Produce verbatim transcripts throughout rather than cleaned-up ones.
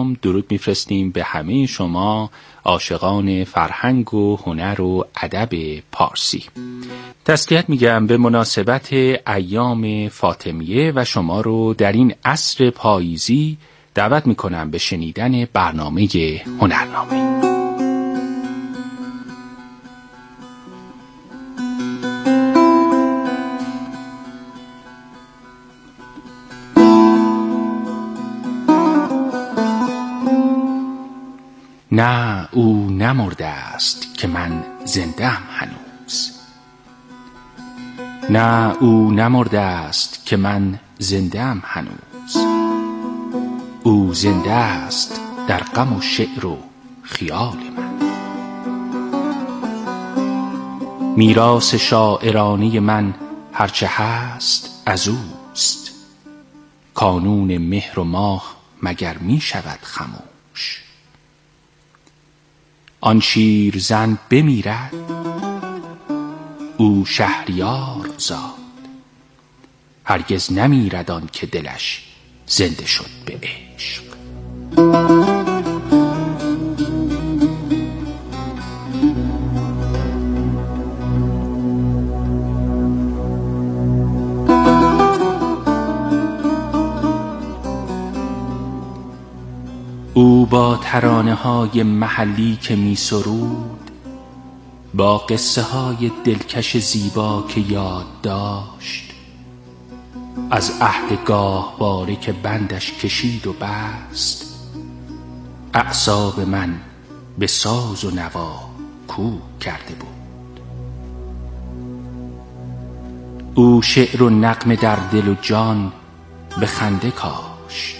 سلام درود میفرستیم به همه شما عاشقان فرهنگ و هنر و ادب پارسی. تسلیت میگم به مناسبت ایام فاطمیه و شما رو در این عصر پاییزی دعوت میکنم به شنیدن برنامه هنرنامه. نه او نمرده است که من زنده‌ام هنوز، نه او نمرده است که من زنده‌ام هنوز، او زنده است در غم و شعر و خیال من. میراث شاعرانه من هرچه هست از اوست، کانون مهر و ماه مگر می شود خموش. آن شیر زن بمیرد او شهریار زاد، هرگز نمیرد آن که دلش زنده شد به عشق. او با ترانه های محلی که می سرود، با قصه های دلکش زیبا که یاد داشت، از عهد گاهواره که بندش کشید و بست، اعصاب من به ساز و نوا کوک کرده بود. او شعر و نغمه در دل و جان به خنده کاشت،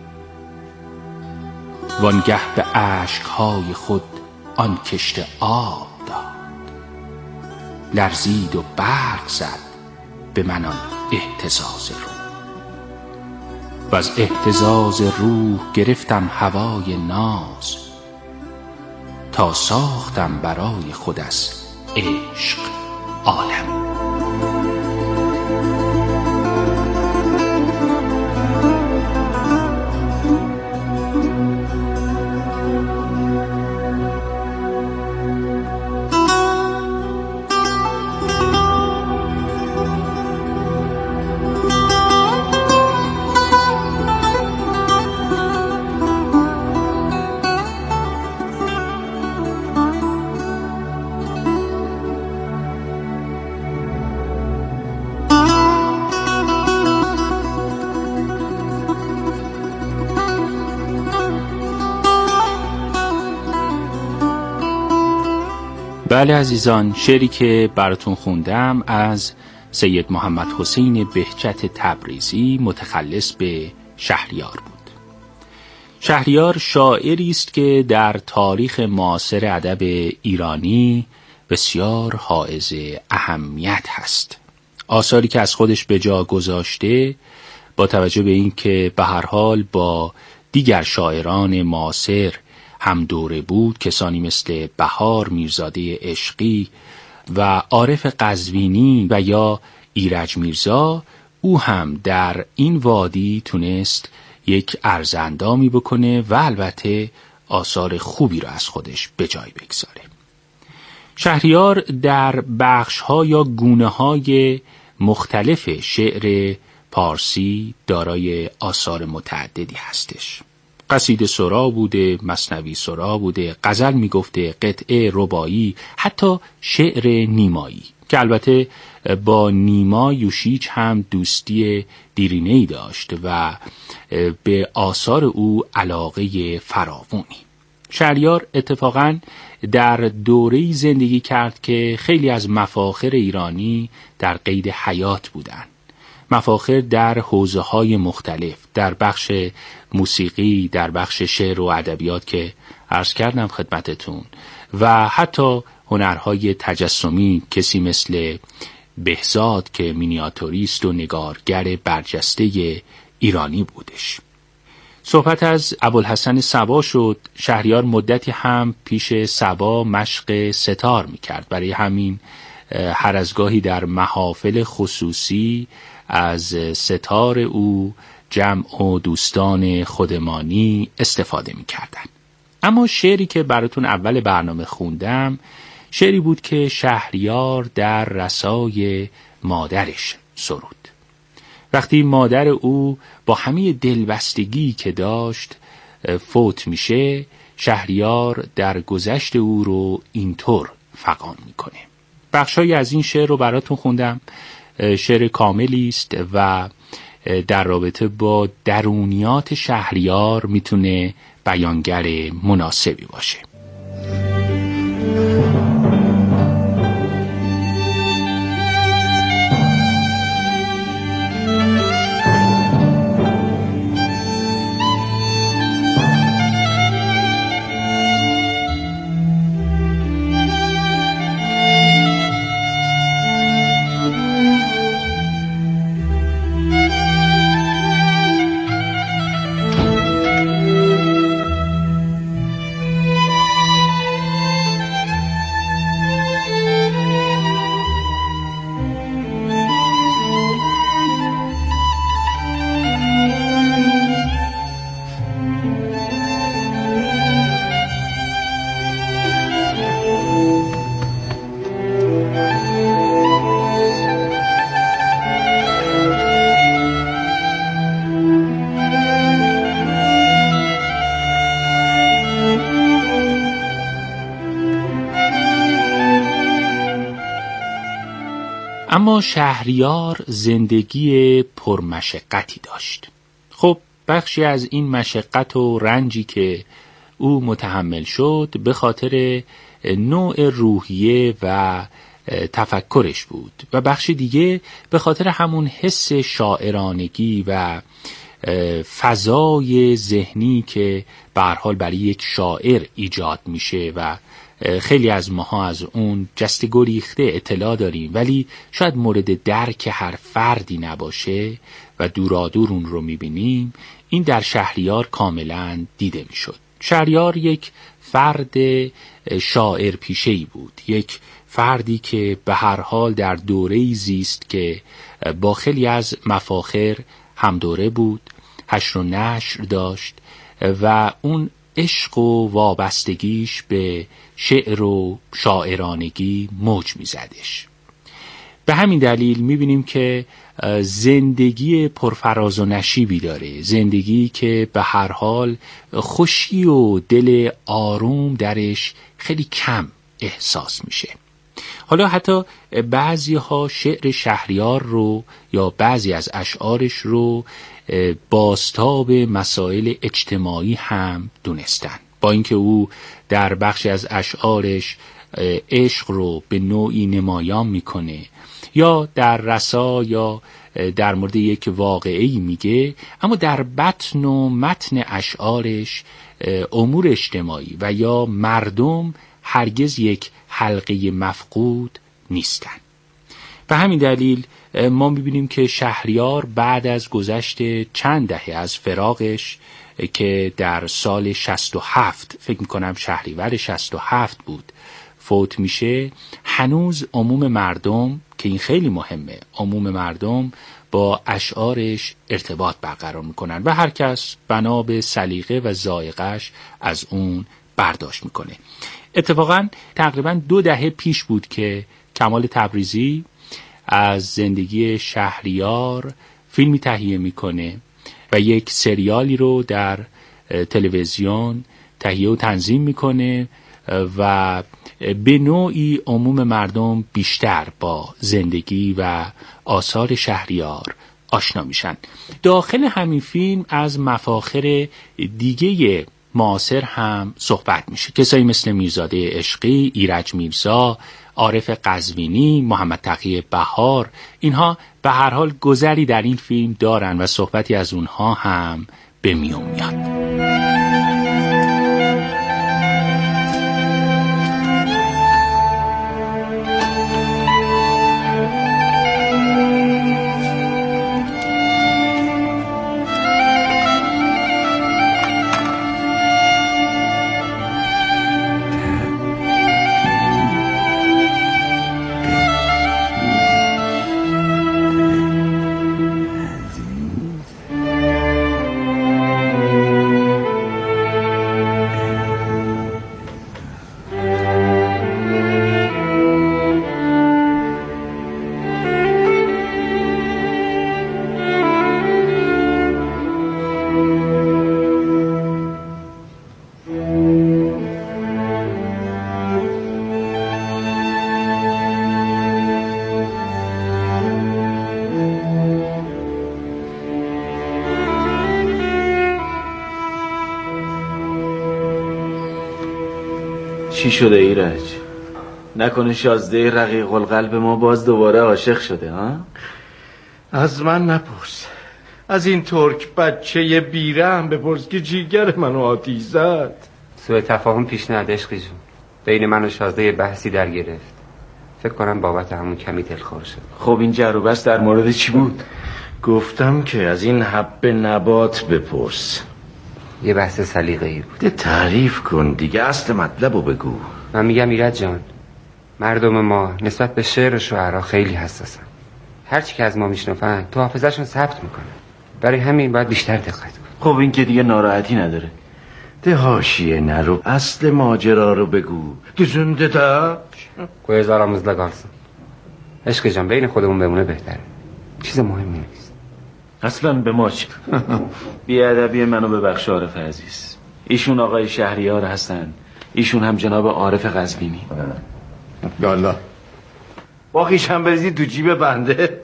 وانگه به اشک‌های خود آن کشت آب داد. لرزید و برق زد به من آن اهتزاز روح، و از اهتزاز روح گرفتم هوای ناز، تا ساختم برای خود از عشق عالم. بله عزیزان، شعری که براتون خوندم از سید محمد حسین بهجت تبریزی متخلص به شهریار بود. شهریار شاعری است که در تاریخ معاصر ادب ایرانی بسیار حائز اهمیت هست. آثاری که از خودش به جا گذاشته با توجه به این که به هر حال با دیگر شاعران معاصر هم دوره بود، کسانی مثل بهار میرزاده عشقی و عارف قزوینی و یا ایرج میرزا، او هم در این وادی تونست یک ارزاندامی بکنه و البته آثار خوبی رو از خودش به جای بگذاره. شهریار در بخش‌ها یا گونه‌های مختلف شعر پارسی دارای آثار متعددی هستش. قصیده سرا بوده، مثنوی سرا بوده، غزل میگفته، قطعه، رباعی، حتی شعر نیمایی که البته با نیما یوشیج هم دوستی دیرینه‌ای داشت و به آثار او علاقه فراوانی. شهریار اتفاقاً در دوره‌ای زندگی کرد که خیلی از مفاخر ایرانی در قید حیات بودند. مفاخر در حوزه‌های مختلف، در بخش موسیقی، در بخش شعر و ادبیات که عرض کردم خدمتتون، و حتی هنرهای تجسمی، کسی مثل بهزاد که مینیاتوریست و نگارگر برجسته ایرانی بودش. صحبت از ابوالحسن صبا شد. شهریار مدتی هم پیش صبا مشق ستار میکرد، برای همین هر از گاهی در محافل خصوصی از ستار او جمع و دوستان خودمانی استفاده می‌کردن. اما شعری که براتون اول برنامه خوندم شعری بود که شهریار در رسای مادرش سرود. وقتی مادر او با همه دلبستگی که داشت فوت میشه، شهریار در گذشت او رو اینطور فغان میکنه. بخشایی از این شعر رو براتون خوندم. شعر کاملی است و در رابطه با درونیات شهریار میتونه بیانگر مناسبی باشه. اما شهریار زندگی پرمشقتی داشت. خب بخشی از این مشقت و رنجی که او متحمل شد به خاطر نوع روحیه و تفکرش بود و بخش دیگه به خاطر همون حس شاعرانگی و فضای ذهنی که به هر حال برای یک شاعر ایجاد میشه و خیلی از ماها از اون جست گریخته اطلاع داریم، ولی شاید مورد درک هر فردی نباشه و دورادور اون رو میبینیم. این در شهریار کاملا دیده میشد. شهریار یک فرد شاعر پیشه‌ای بود، یک فردی که به هر حال در دوره‌ای زیست که با خیلی از مفاخر هم دوره بود، حشر و نشر داشت و اون عشق و وابستگیش به شعر و شاعرانگی موج میزدش. به همین دلیل میبینیم که زندگی پرفراز و نشیبی داره، زندگی که به هر حال خوشی و دل آروم درش خیلی کم احساس میشه. حالا حتی بعضی ها شعر شهریار رو یا بعضی از اشعارش رو بازتاب مسائل اجتماعی هم دونستن، با اینکه او در بخشی از اشعارش عشق رو به نوعی نمایان میکنه یا در رسا یا در مورد یک واقعه‌ای میگه، اما در بطن و متن اشعارش امور اجتماعی و یا مردم هرگز یک حلقه مفقود نیستن. به همین دلیل ما میبینیم که شهریار بعد از گذشت چند دهه از فراقش که در سال شصت و هفت فکر میکنم شهریور شصت و هفت بود فوت میشه، هنوز عموم مردم، که این خیلی مهمه، عموم مردم با اشعارش ارتباط برقرار میکنن و هر کس بنا به سلیقه و ذائقه‌اش از اون برداشت میکنه. اتفاقا تقریبا دو دهه پیش بود که کمال تبریزی از زندگی شهریار فیلمی تهیه میکنه و یک سریالی رو در تلویزیون تهیه و تنظیم میکنه و به نوعی عموم مردم بیشتر با زندگی و آثار شهریار آشنا میشن. داخل همین فیلم از مفاخر دیگه معاصر هم صحبت میشه. کسایی مثل میرزاده عشقی، ایرج میرزا، عارف قزوینی، محمد تقی بهار، اینها به هر حال گذری در این فیلم دارن و صحبتی از اونها هم به میون میاد. چی شده ایرج؟ نکنه شازده رقیق القلب ما باز دوباره عاشق شده ها؟ از من نپرس، از این ترک بچه بیره هم بپرس که جیگر منو آتیش زد. سوء تفاهم پیش نیاد عشقی جون، بین من و شازده بحثی در گرفت. فکر کنم بابت همون کمی دلخور شد. خب این جر و بحث در مورد چی بود؟ گفتم که از این حب نبات بپرس. یه بحث سلیقه‌ای بود. ده تعریف کن دیگه، اصل مطلبو بگو. من میگم ایرج جان، مردم ما نسبت به شعر و شعرا خیلی حساسن. هرچی که از ما میشنفن تو حافظه‌شون ثبت میکنن. برای همین باید بیشتر دقت کن. خب این که دیگه ناراحتی نداره. ده حاشیه نرو، اصل ماجرا رو بگو. گزنده تا گویزار آموزلگارسın. عشق جان بین خودمون بمونه بهتره. چیز مهمی نیست. اصلا به ما چی؟ بیادبی منو ببخش عارف عزیز. ایشون آقای شهریار هستن، ایشون هم جناب عارف قزوینی. یالا باقیش هم بریزید تو جیب بنده.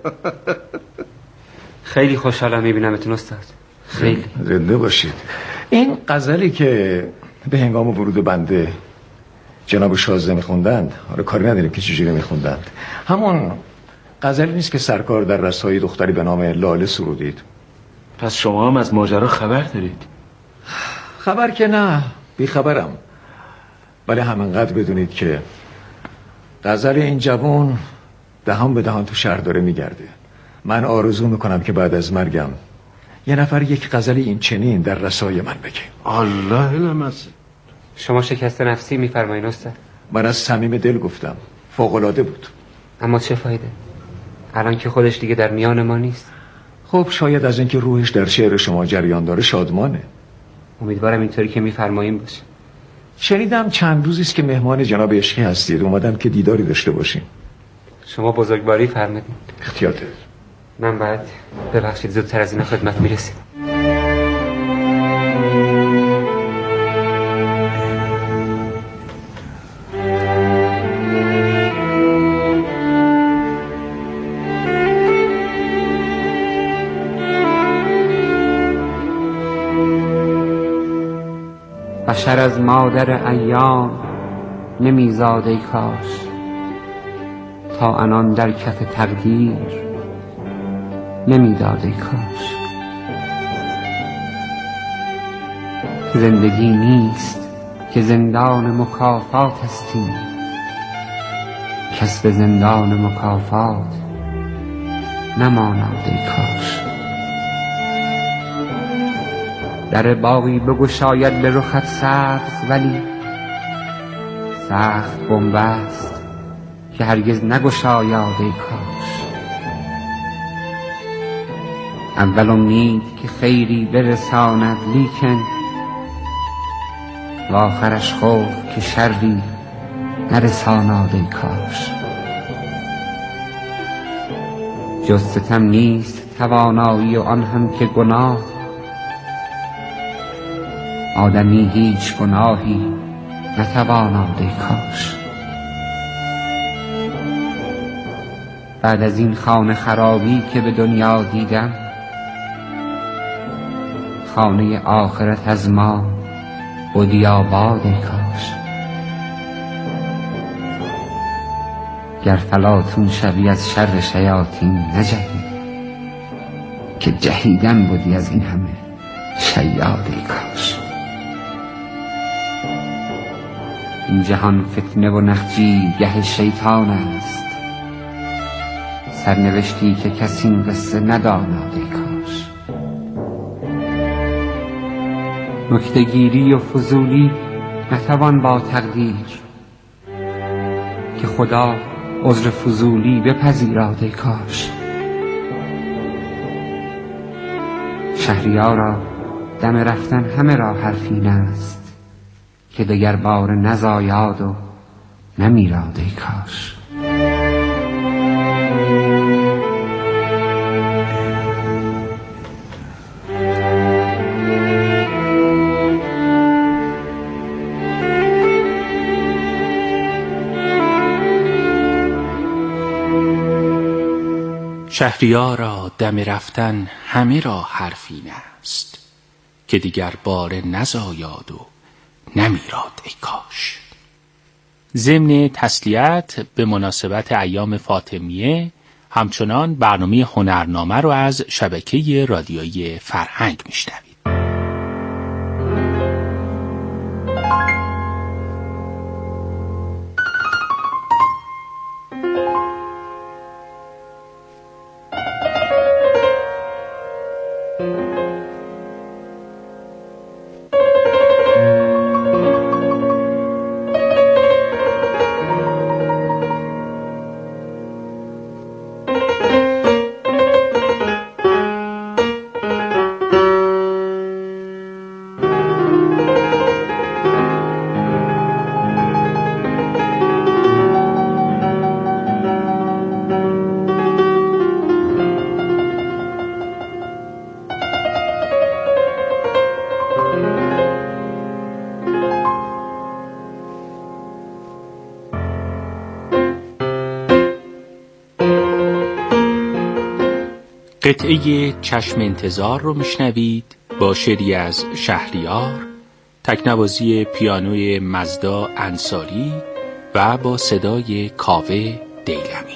خیلی خوشحالم میبینمتون استاد. خیلی زنده باشید. این غزلی که به هنگام ورود بنده جناب شازده میخوندند، حالا کاری نداریم که چجوری میخوندند، همون غزلی نیست که سرکار در رسای دختری به نام لاله سرودید؟ پس شما هم از ماجرا خبر دارید؟ خبر که نه، بی خبرم، ولی همینقدر بدونید که غزل این جوان دهان به دهان تو شهر داره میگرده. من آرزو میکنم که بعد از مرگم یه نفر یک غزل این چنین در رسای من بگه. الله لمس. شما شکست نفسی میفرمایین استاد؟ من از صمیم دل گفتم، فوق‌العاده بود. اما چه فایده؟ الان که خودش دیگه در میان ما نیست. خب شاید از اینکه روحش در شعر شما جریان داره شادمانه. امیدوارم اینطوری که میفرمایین باشه. شنیدم چند روزی است که مهمان جناب عشقی هستید، اومدم که دیداری داشته باشیم. شما بزرگواری فرمودین. اختیاته. من باید ببخشید زودتر از اینا خدمت میرسید. بشر از مادر ایام نمیزاد ای کاش، تا انان در کف تقدیر نمیداد ای کاش. زندگی نیست که زندان مکافات هستیم، کس به زندان مکافات نماند ای کاش. در باغی بگشاید به رخت سبز، ولی سخت بنبست که هرگز نگشاید ای کاش. اول امید که خیری برساند، لیکن و آخرش خوف که شری نرساند ای کاش. جز ستم نیست توانایی و آن هم که گناه، آدمی هیچ گناهی نتواند ای کاش. بعد از این خانه خرابی که به دنیا دیدم، خانه آخرت از ما بودی آباد ای کاش. گر فلاطون شوی از شر شیاطین نجهی، که جهیدن بودی از این همه شیاد ای کاش. این جهان فتنه و نخجیر گه شیطان است، سرنوشتی که کسی این قصه نداند ای کاش. نکته‌گیری و فضولی نتوان با تقدیر، که خدا عذر فضولی بپذیراد ای کاش. شهریارا دم رفتن همه را حرفین است، که دگر بار نزاید و نمیراد ای کاش. شهریارا دم رفتن همه را حرفین است، که دیگر بار نزاید و نمیراد ای کاش. ضمن تسلیت به مناسبت ایام فاطمیه همچنان برنامه هنرنامه رو از شبکه رادیویی فرهنگ میشنوید. قطعه چشم انتظار رو میشنوید با شعری از شهریار، تکنوازی پیانوی مزدا انصاری و با صدای کاوه دیلمی.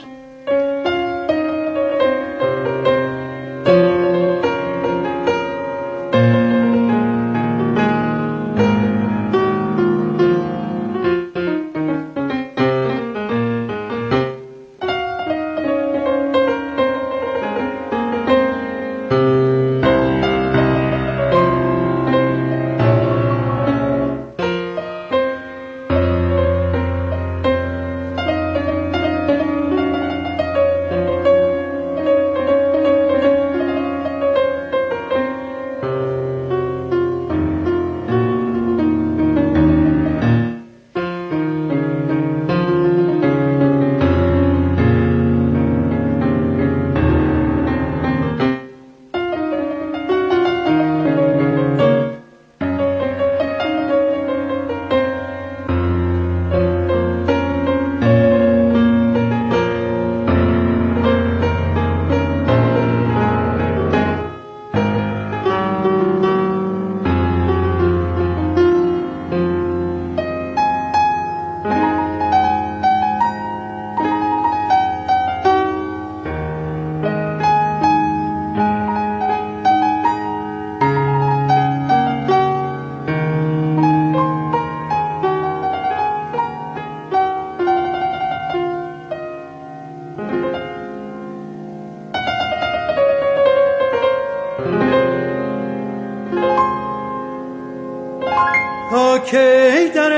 کی در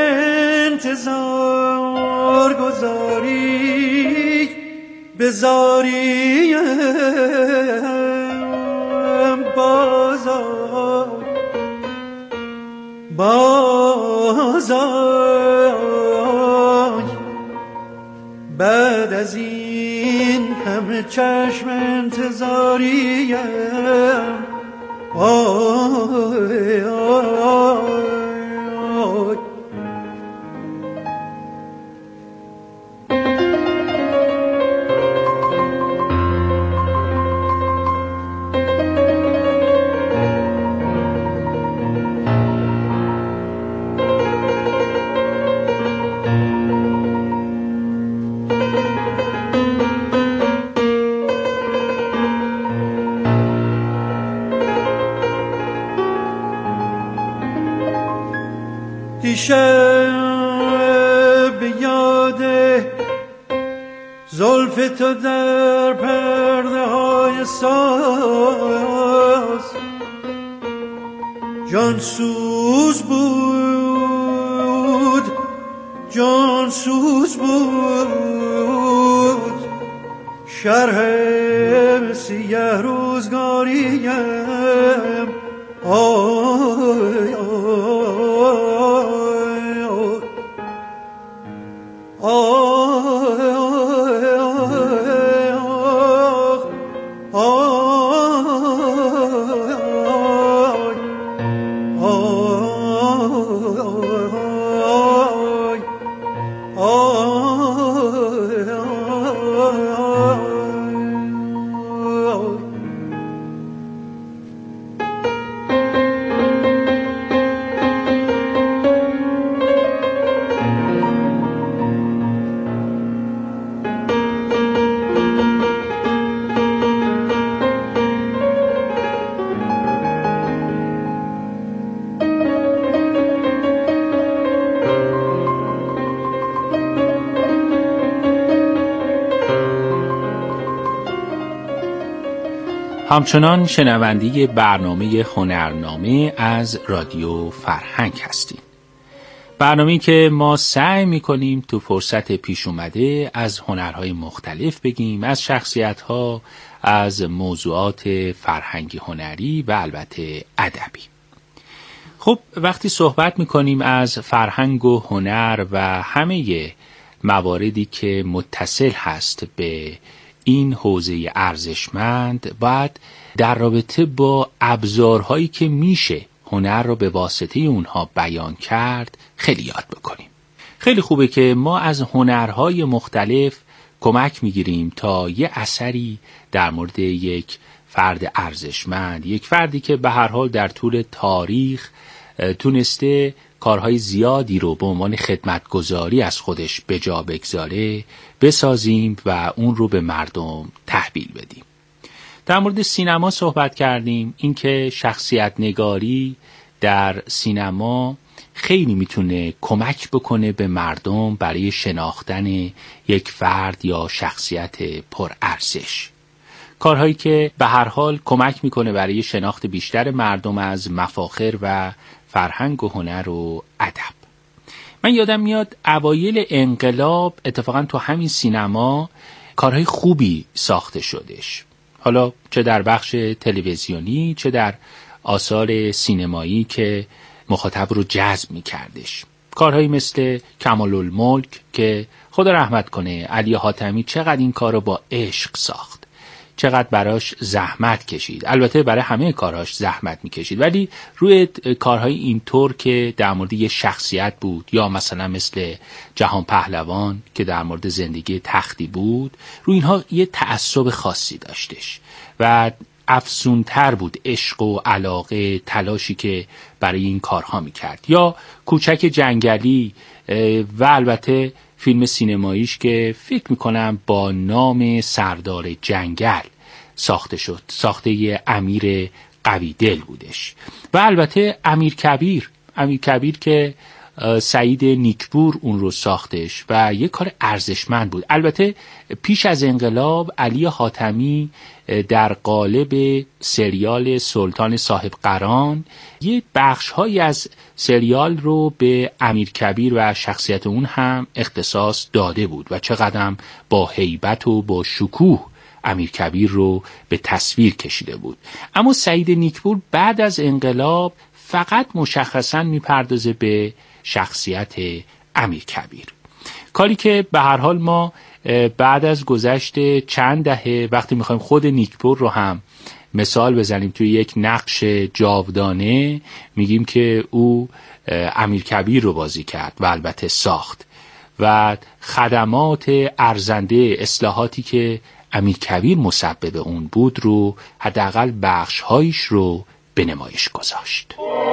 انتظار گذاری بزاریم بازار بازار بعد از این همه چشم انتظاریم آی آی دیشب یاد زلف تو در پرده های ساز جان سوز بود جان سوز بود شرح سیه روزگاریم آی همچنان شنونده برنامه هنرنامه از رادیو فرهنگ هستیم. برنامه‌ای که ما سعی می‌کنیم تو فرصت پیش اومده از هنرهای مختلف بگیم، از شخصیت‌ها، از موضوعات فرهنگی هنری و البته ادبی. خب وقتی صحبت می‌کنیم از فرهنگ و هنر و همه مواردی که متصل هست به این حوزه ارزشمند، باید در رابطه با ابزارهایی که میشه هنر رو به واسطه اونها بیان کرد خیلی یاد بکنیم. خیلی خوبه که ما از هنرهای مختلف کمک میگیریم تا یه اثری در مورد یک فرد ارزشمند، یک فردی که به هر حال در طول تاریخ تونسته کارهای زیادی رو به عنوان خدمتگزاری از خودش به جا بگذاره، بسازیم و اون رو به مردم تحویل بدیم. در مورد سینما صحبت کردیم، اینکه شخصیت نگاری در سینما خیلی میتونه کمک بکنه به مردم برای شناختن یک فرد یا شخصیت پرارزش. کارهایی که به هر حال کمک میکنه برای شناخت بیشتر مردم از مفاخر و فرهنگ و هنر و ادب. من یادم میاد اوایل انقلاب اتفاقا تو همین سینما کارهای خوبی ساخته شدش، حالا چه در بخش تلویزیونی چه در آثار سینمایی که مخاطب رو جذب میکردش. کارهایی مثل کمال الملک که خدا رحمت کنه علی حاتمی چقدر این کار رو با عشق ساخت، چقدر براش زحمت کشید. البته برای همه کارهاش زحمت میکشید، ولی روی کارهای اینطور که در مورد یه شخصیت بود، یا مثلا مثل جهان پهلوان که در مورد زندگی تختی بود، روی اینها یه تعصب خاصی داشتش و افزونتر بود عشق و علاقه، تلاشی که برای این کارها میکرد. یا کوچک جنگلی و البته فیلم سینماییش که فکر میکنم با نام سردار جنگل ساخته شد، ساخته امیر قویدل بودش. و البته امیر کبیر امیر کبیر که سعید نیکپور اون رو ساختش و یک کار ارزشمند بود. البته پیش از انقلاب علی حاتمی در قالب سریال سلطان صاحب قران یه بخش هایی از سریال رو به امیر کبیر و شخصیت اون هم اختصاص داده بود و چقدر با هیبت و با شکوه امیر کبیر رو به تصویر کشیده بود. اما سعید نیکپور بعد از انقلاب فقط مشخصاً میپردازه به شخصیت امیر کبیر، کاری که به هر حال ما بعد از گذشت چند دهه وقتی میخوایم خود نیکپور رو هم مثال بزنیم توی یک نقش جاودانه، میگیم که او امیر کبیر رو بازی کرد و البته ساخت و خدمات ارزنده، اصلاحاتی که امیر کبیر مسبب اون بود رو حداقل بخش‌هایش رو به نمایش گذاشت.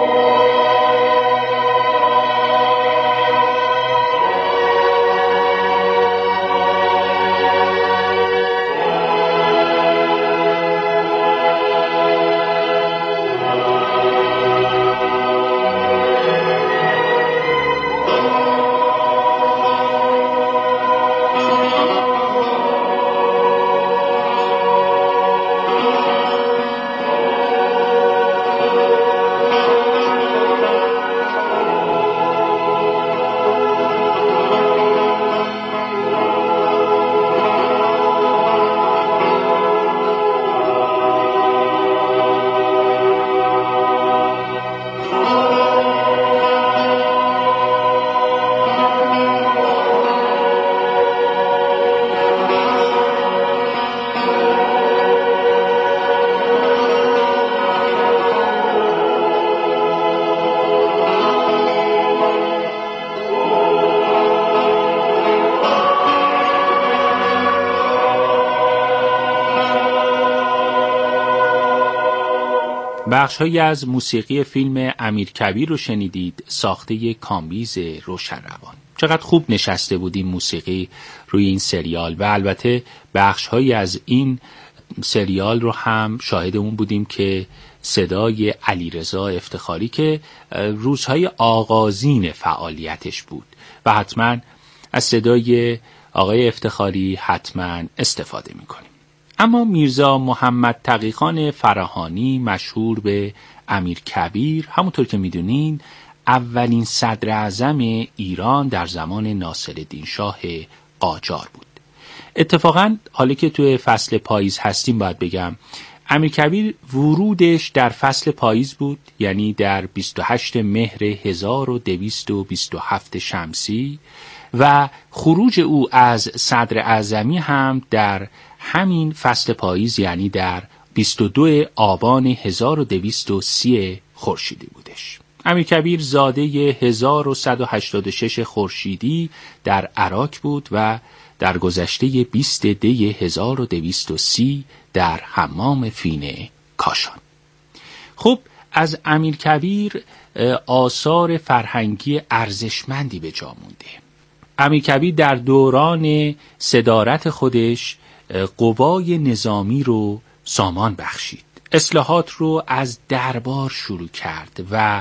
بخش‌هایی از موسیقی فیلم امیر کبیر رو شنیدید، ساخته کامبیز روشنروان. چقدر خوب نشسته بود این موسیقی روی این سریال و البته بخش‌هایی از این سریال رو هم شاهد اون بودیم که صدای علیرضا افتخاری که روزهای آغازین فعالیتش بود و حتما از صدای آقای افتخاری حتما استفاده می‌کنیم. اما میرزا محمد تقیخان فراهانی مشهور به امیر کبیر، همونطور که میدونین اولین صدر اعظم ایران در زمان ناصرالدین شاه قاجار بود. اتفاقاً حالا که توی فصل پاییز هستیم باید بگم امیر کبیر ورودش در فصل پاییز بود، یعنی در بیست و هشتم مهر هزار و دویست و بیست و هفت شمسی، و خروج او از صدر اعظمی هم در همین فصل پاییز، یعنی در بیست و دوم آبان هزار و دویست و سی خورشیدی بودش. امیر کبیر زاده هزار و صد و هشتاد و شش خورشیدی در عراق بود و در گذشته بیست دی هزار و دویست و سی در حمام فین کاشان. خب از امیر کبیر آثار فرهنگی ارزشمندی به جا مونده. امیر کبیر در دوران صدارت خودش قوای نظامی رو سامان بخشید، اصلاحات رو از دربار شروع کرد و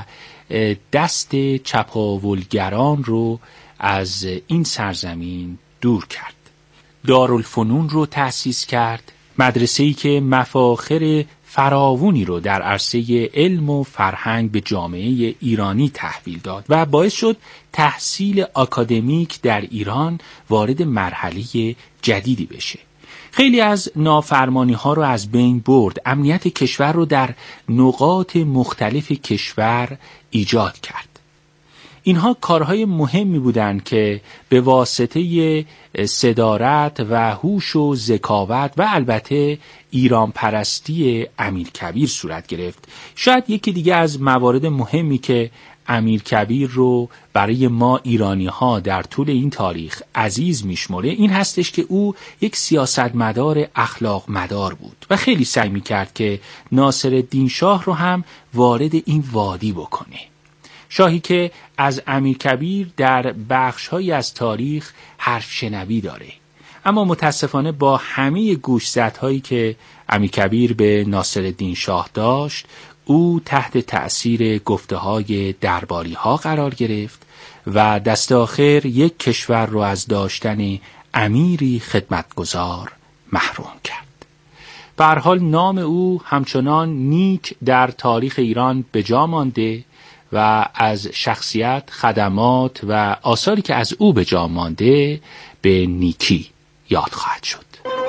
دست چپاولگران رو از این سرزمین دور کرد. دارالفنون رو تأسیس کرد، مدرسه‌ای که مفاخر فراوانی رو در عرصه علم و فرهنگ به جامعه ایرانی تحویل داد و باعث شد تحصیل آکادمیک در ایران وارد مرحله جدیدی بشه. خیلی از نافرمانی ها رو از بین برد، امنیت کشور رو در نقاط مختلف کشور ایجاد کرد. اینها کارهای مهمی بودند که به واسطه صدارت و هوش و ذکاوت و البته ایران پرستی امیر کبیر صورت گرفت. شاید یکی دیگه از موارد مهمی که امیر کبیر رو برای ما ایرانی ها در طول این تاریخ عزیز میشمره این هستش که او یک سیاستمدار اخلاق مدار بود و خیلی سعی میکرد که ناصرالدین شاه رو هم وارد این وادی بکنه. شاهی که از امیر کبیر در بخش‌هایی از تاریخ حرف شنوی داره، اما متاسفانه با همه گوشزدهایی که امیر کبیر به ناصرالدین شاه داشت او تحت تأثیر گفته‌های درباری‌ها قرار گرفت و دست آخر یک کشور رو از داشتن امیری خدمتگزار محروم کرد. به هر حال نام او همچنان نیک در تاریخ ایران به جا مانده و از شخصیت، خدمات و آثاری که از او به جا مانده به نیکی یاد خواهد شد.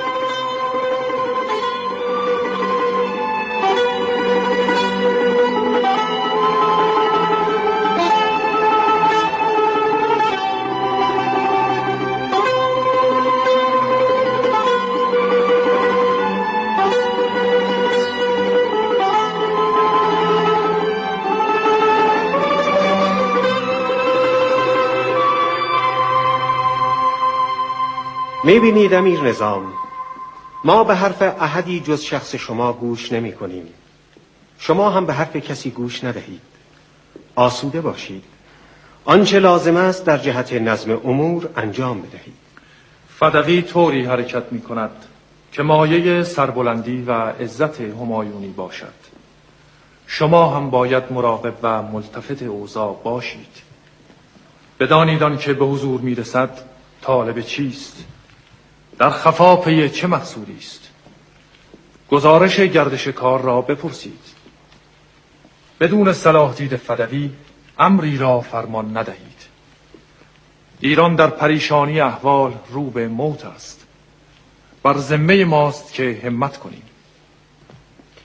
می‌بینید امیر نظام، ما به حرف احدی جز شخص شما گوش نمی کنیم. شما هم به حرف کسی گوش ندهید. آسوده باشید. آنچه لازم است در جهت نظم امور انجام بدهید. فدوی طوری حرکت می کند که مایه سربلندی و عزت همایونی باشد. شما هم باید مراقب و ملتفت اوضاع باشید. بدانید آن که به حضور می رسد طالب چیست؟ در خفا پی چه مقصودی است؟ گزارش گردش کار را بپرسید. بدون صلاح دید فدوی امری را فرمان ندهید. ایران در پریشانی احوال رو به موت است. بر ذمه ماست که همت کنیم.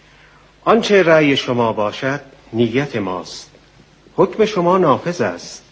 آنچه رأی شما باشد نیت ماست. حکم شما نافذ است.